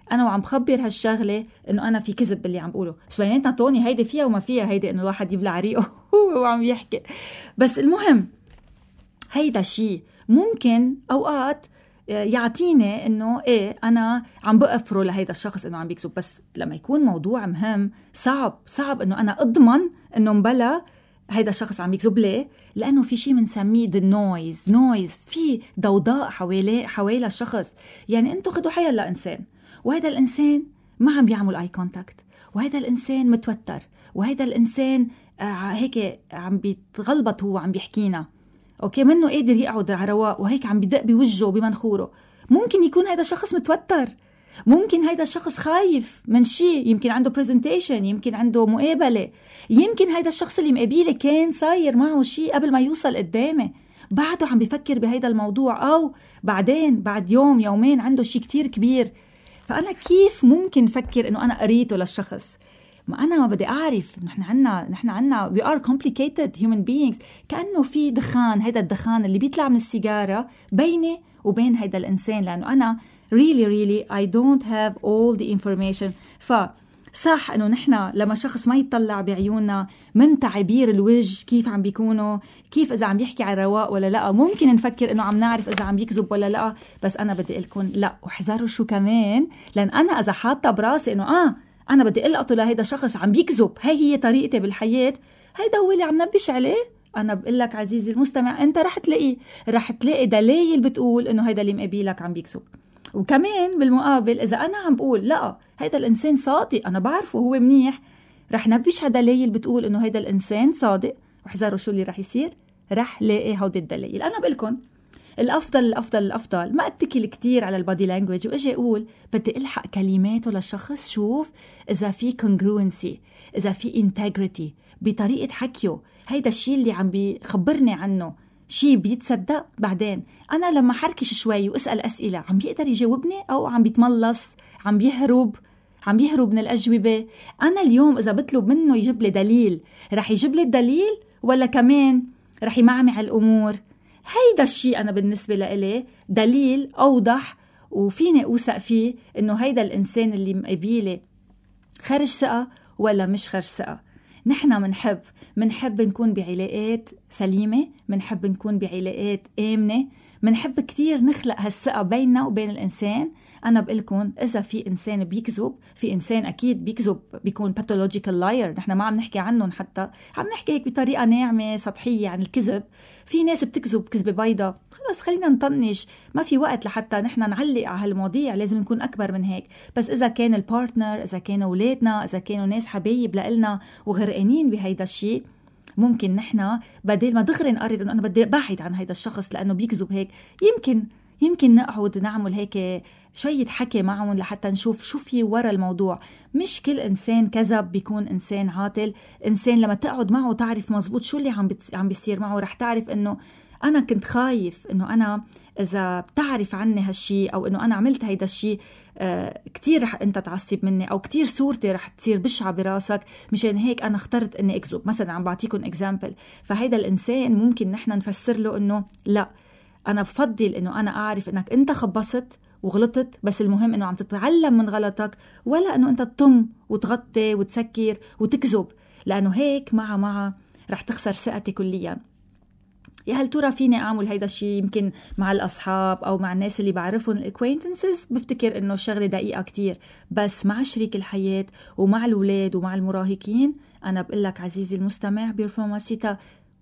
أنا وعم بخبر هالشغلة إنه أنا في كذب باللي عم بقوله، بس بيناتنا توني هيدي فيها وما فيها، هيدي إنه الواحد يبلع ريقه وعم يحكي. بس المهم هيدا الشيء ممكن أوقات يعطيني إنه إيه أنا عم بقفره لهيدا الشخص إنه عم بيكذب. بس لما يكون موضوع مهم صعب إنه أنا أضمن إنه مبلا هيدا الشخص عم يكذب. ليه؟ لأنه في شيء منسميه the noise، في ضوضاء حوالي الشخص. يعني أنتوا خدوا حيلا إنسان، وهيدا الإنسان ما عم بيعمل اي كونتاكت، وهيدا الإنسان متوتر، وهيدا الإنسان هيك عم بيتغلبط هو عم بيحكينا، أوكي منه قادر يقعد على رواق وهيك عم بدق بوجهه بمنخوره. ممكن يكون هيدا الشخص متوتر، ممكن هيدا الشخص خايف من شيء، يمكن عنده برزنتيشن، يمكن عنده مقابلة، يمكن هيدا الشخص اللي مقابله كان صاير معه شيء قبل ما يوصل قدامه، بعده عم بيفكر بهيدا الموضوع، أو بعدين بعد يوم يومين عنده شيء كتير كبير. فأنا كيف ممكن فكر إنه أنا قريته للشخص؟ ما أنا ما بدي أعرف. نحن عنا we are complicated human beings. كأنه في دخان، هيدا الدخان اللي بيطلع من السيجارة بيني وبين هيدا الإنسان، لأنه أنا really I don't have all the information. فصح إنه نحن لما شخص ما يطلع بعيوننا من تعبير الوجه كيف عم بيكونوا، كيف إذا عم يحكي على رواق ولا لا، ممكن نفكر إنه عم نعرف إذا عم يكذب ولا لا. بس أنا بدي أقولكم لا، وحذروا شو كمان، لأن أنا إذا حاطة براسي إنه أنا بدي ألقطه لهيدا الشخص عم بيكذب، هي طريقتي بالحياة، هيدا هو اللي عم نبش عليه. أنا بقلك عزيزي المستمع، أنت رح تلاقي دلائل بتقول إنه هيدا اللي مقابلك عم بيكذب. وكمان بالمقابل إذا أنا عم بقول لا هيدا الإنسان صادق، أنا بعرفه هو منيح، رح نبش على دلائل بتقول إنه هيدا الإنسان صادق. وحذروا شو اللي رح يصير، رح لاقي هودي الدلائل. أنا بقولكم الأفضل ما أتكل كتير على البادي لانجويج وأجي أقول بدي ألحق كلماته للشخص، شوف إذا في congruency، إذا في integrity بطريقة حكيه، هيدا الشيء اللي عم بيخبرني عنه شيء بيتصدق. بعدين أنا لما حركش شوي وأسأل أسئلة عم بيقدر يجاوبني أو عم بيتملص، عم بيهرب من الأجوبة. أنا اليوم إذا بطلب منه يجيب لي دليل، رح يجيب لي الدليل ولا كمان رح يمعمع الأمور؟ هيدا الشيء أنا بالنسبة لإلي دليل أوضح وفيني أوثق فيه إنه هيدا الإنسان اللي مقابله خارج ثقة ولا مش خارج ثقة. نحن منحب نكون بعلاقات سليمة، منحب نكون بعلاقات آمنة، منحب كتير نخلق هالثقة بيننا وبين الإنسان. أنا بقولكم إذا في إنسان بيكذب، في إنسان أكيد بيكذب، بيكون pathological liar. نحن ما عم نحكي عنهم، حتى عم نحكي هيك بطريقة ناعمة سطحية عن الكذب. في ناس بتكذب كذبة بيضة، خلاص خلينا نطنش، ما في وقت لحتى نحن نعلق على هالمواضيع، لازم نكون أكبر من هيك. بس إذا كان البارتنر، إذا كانوا أولادنا، إذا كانوا ناس حبايب لإلنا وغرقانين بهيدا الشيء، ممكن نحن بدل ما دغري نقرر إنه أنا بدي أبعد عن هيدا الشخص لأنه بيكذب هيك، يمكن نقعد نعمل هيك شوية حكي معهم لحتى نشوف شو في ورا الموضوع. مش كل إنسان كذب بيكون إنسان عاطل. إنسان لما تقعد معه تعرف مزبوط شو اللي عم بيصير معه، رح تعرف إنه أنا كنت خايف إنه أنا إذا بتعرف عني هالشي أو إنه أنا عملت هيدا الشي كتير رح أنت تعصب مني، أو كتير صورتي رح تصير بشعة براسك، مشان هيك أنا اخترت إني أكذب. مثلا عم بعطيكم إكزامبل، فهيدا الإنسان ممكن نحن نفسر له إنه لا، أنا بفضل إنه أنا أعرف إنك أنت خبصت وغلطت، بس المهم إنه عم تتعلم من غلطك، ولا إنه أنت تطم وتغطي وتسكر وتكذب، لأنه هيك مع رح تخسر ثقتي كليا. يا هل ترى فيني أعمل هيدا الشيء يمكن مع الأصحاب أو مع الناس اللي بعرفهم الacquaintances، بفتكر إنه شغلة دقيقة كتير، بس مع شريك الحياة ومع الأولاد ومع المراهقين أنا بقلك عزيزي المستمع بيرفورماسيتا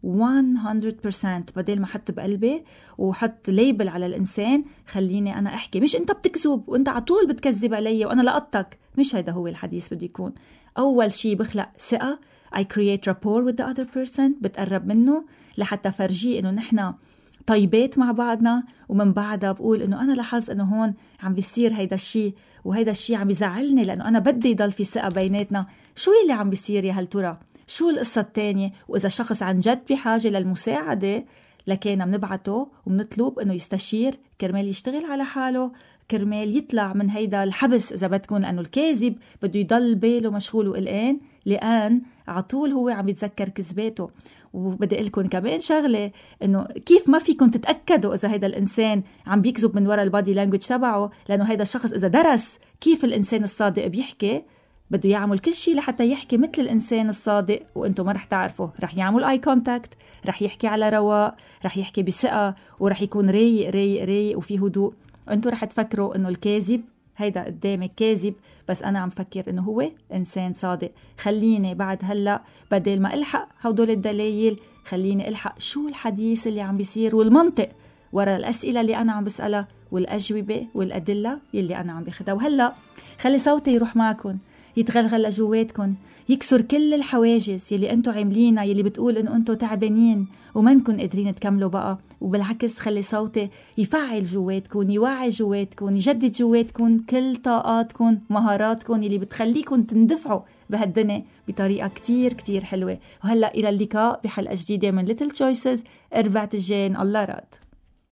100%. بدل ما حط بقلبي وحط ليبل على الإنسان، خليني أنا أحكي، مش أنت بتكذب وأنت عطول بتكذب علي وأنا لقطتك. مش هيدا هو الحديث بده يكون. أول شيء بخلق ثقة، I create rapport with the other person، بتقرب منه لحتى فرجيه إنه نحنا طيبات مع بعضنا، ومن بعدها بقول إنه أنا لاحظ إنه هون عم بيصير هيدا الشيء، وهيدا الشيء عم بيزعلني لأنه أنا بدي يضل في ثقة بيناتنا. شو اللي عم بيصير يا هل ترى؟ شو القصة التانية؟ وإذا شخص عن جد بحاجة للمساعدة، لكن بنبعته وبنطلب إنه يستشير كرمال يشتغل على حاله، كرمال يطلع من هيدا الحبس إذا بدكن، لأنه الكاذب بده يضل باله مشغول وقلقان، لأن عطول هو عم يتذكر كذباته. وبدي لكم كمان شغلة، إنه كيف ما فيكم تتأكدوا إذا هيدا الإنسان عم بيكذب من وراء البادي لانجويج تبعه، لأنه هيدا الشخص إذا درس كيف الإنسان الصادق بيحكي بده يعمل كل شيء لحتى يحكي مثل الإنسان الصادق، وإنتوا ما رح تعرفوا. رح يعمل آي كونتاكت، رح يحكي على رواق، رح يحكي بثقة، ورح يكون رايق رايق رايق وفي هدوء. وإنتوا رح تفكروا إنه الكاذب هيدا قدامك كاذب، بس أنا عم فكر إنه هو إنسان صادق. خليني بعد هلأ بدل ما ألحق هودول الدلائل، خليني ألحق شو الحديث اللي عم بيصير والمنطق وراء الأسئلة اللي أنا عم بسألها والأجوبة والأدلة يلي أنا عم بخدها. وهلأ خلي صوتي يروح معكم، يتغلغل لجواتكم، يكسر كل الحواجز يلي أنتوا عاملينها، يلي بتقول إنه أنتوا تعبانين وما نكون قادرين تكملوا بقى. وبالعكس خلي صوتي يفعل جواتكم، يوعي جواتكم، يجدد جواتكم كل طاقاتكم، مهاراتكم يلي بتخليكم تندفعوا بهالدنيا بطريقة كتير كتير حلوة. وهلأ إلى اللقاء بحلقة جديدة من Little Choices. أربعة الجاي الله راد.